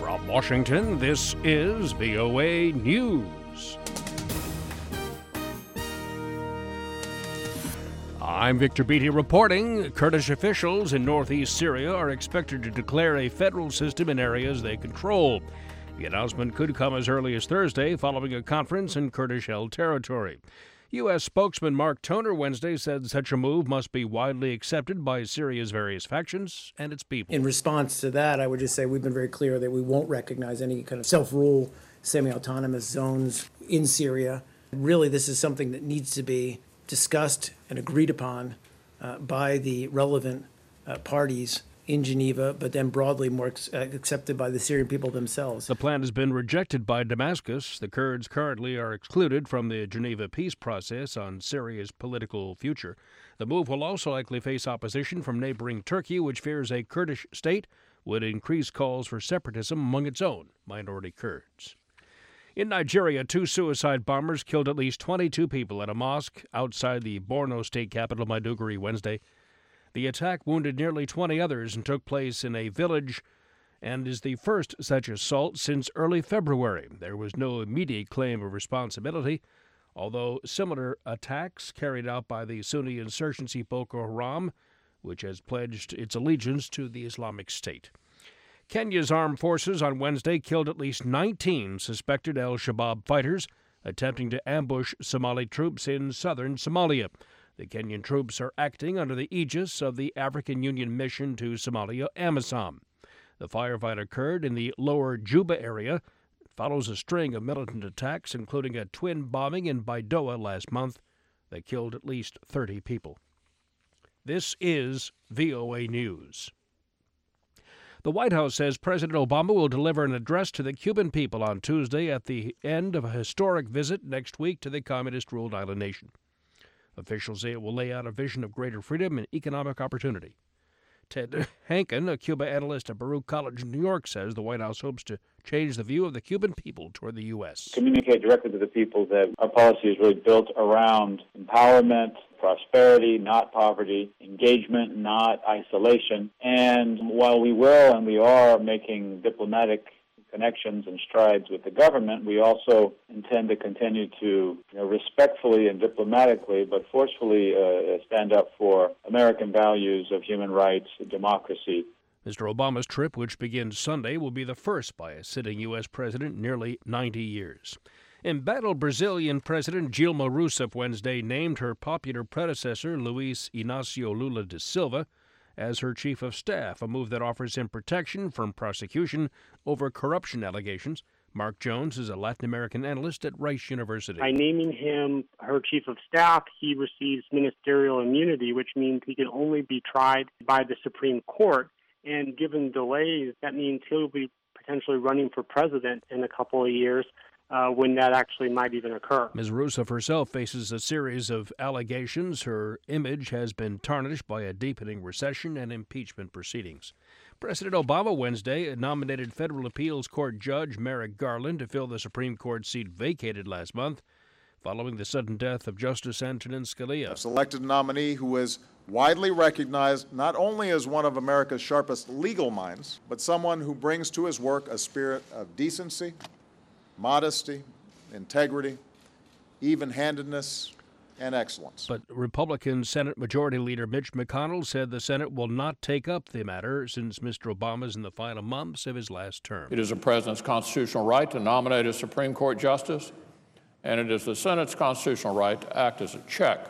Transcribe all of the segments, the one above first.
From Washington, this is VOA News. I'm Victor Beatty reporting. Kurdish officials in northeast Syria are expected to declare a federal system in areas they control. The announcement could come as early as Thursday following a conference in Kurdish-held territory. U.S. spokesman Mark Toner Wednesday said such a move must be widely accepted by Syria's various factions and its people. In response to that, I would just say we've been very clear that we won't recognize any kind of self-rule, semi-autonomous zones in Syria. Really, this is something that needs to be discussed and agreed upon by the relevant parties in Geneva, but then broadly more accepted by the Syrian people themselves. The plan has been rejected by Damascus. The Kurds currently are excluded from the Geneva peace process on Syria's political future. The move will also likely face opposition from neighboring Turkey, which fears a Kurdish state would increase calls for separatism among its own minority Kurds. In Nigeria, 2 suicide bombers killed at least 22 people at a mosque outside the Borno state capital, Maiduguri, Wednesday. The attack wounded nearly 20 others and took place in a village and is the first such assault since early February. There was no immediate claim of responsibility, although similar attacks carried out by the Sunni insurgency Boko Haram, which has pledged its allegiance to the Islamic State. Kenya's armed forces on Wednesday killed at least 19 suspected al-Shabaab fighters attempting to ambush Somali troops in southern Somalia. The Kenyan troops are acting under the aegis of the African Union mission to Somalia, AMISOM. The firefight occurred in the lower Juba area. It follows a string of militant attacks, including a twin bombing in Baidoa last month that killed at least 30 people. This is VOA News. The White House says President Obama will deliver an address to the Cuban people on Tuesday at the end of a historic visit next week to the communist-ruled island nation. Officials say it will lay out a vision of greater freedom and economic opportunity. Ted Hankin, a Cuba analyst at Baruch College in New York, says the White House hopes to change the view of the Cuban people toward the U.S. Communicate directly to the people that our policy is really built around empowerment, prosperity, not poverty, engagement, not isolation. And while we will and we are making diplomatic connections and strides with the government, we also intend to continue to respectfully and diplomatically but forcefully stand up for American values of human rights, democracy. Mr. Obama's trip, which begins Sunday, will be the first by a sitting U.S. president in nearly 90 years. Embattled Brazilian President Dilma Rousseff Wednesday named her popular predecessor, Luiz Inácio Lula da Silva, as her chief of staff, a move that offers him protection from prosecution over corruption allegations. Mark Jones is a Latin American analyst at Rice University. By naming him her chief of staff, he receives ministerial immunity, which means he can only be tried by the Supreme Court. And given delays, that means he'll be potentially running for president in a couple of years, when that actually might even occur. Ms. Rousseff herself faces a series of allegations. Her image has been tarnished by a deepening recession and impeachment proceedings. President Obama Wednesday nominated federal appeals court judge Merrick Garland to fill the Supreme Court seat vacated last month following the sudden death of Justice Antonin Scalia. I've selected a nominee who is widely recognized not only as one of America's sharpest legal minds, but someone who brings to his work a spirit of decency, modesty, integrity, even-handedness, and excellence. But Republican Senate Majority Leader Mitch McConnell said the Senate will not take up the matter since Mr. Obama is in the final months of his last term. It is a president's constitutional right to nominate a Supreme Court justice, and it is the Senate's constitutional right to act as a check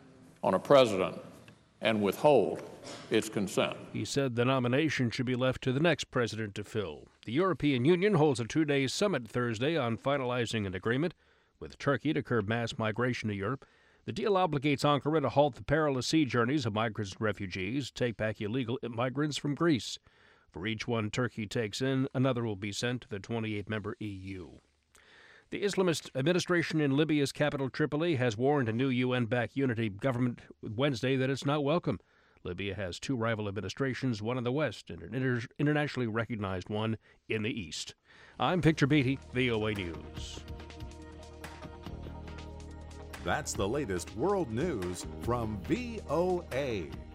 on a president and withhold its consent. He said the nomination should be left to the next president to fill. The European Union holds a 2-day summit Thursday on finalizing an agreement with Turkey to curb mass migration to Europe. The deal obligates Ankara to halt the perilous sea journeys of migrants and refugees, take back illegal migrants from Greece. For each one Turkey takes in, another will be sent to the 28-member EU. The Islamist administration in Libya's capital Tripoli has warned a new UN-backed unity government Wednesday that it's not welcome. Libya has 2 rival administrations, one in the west and an internationally recognized one in the east. I'm Victor Beatty, VOA News. That's the latest world news from VOA.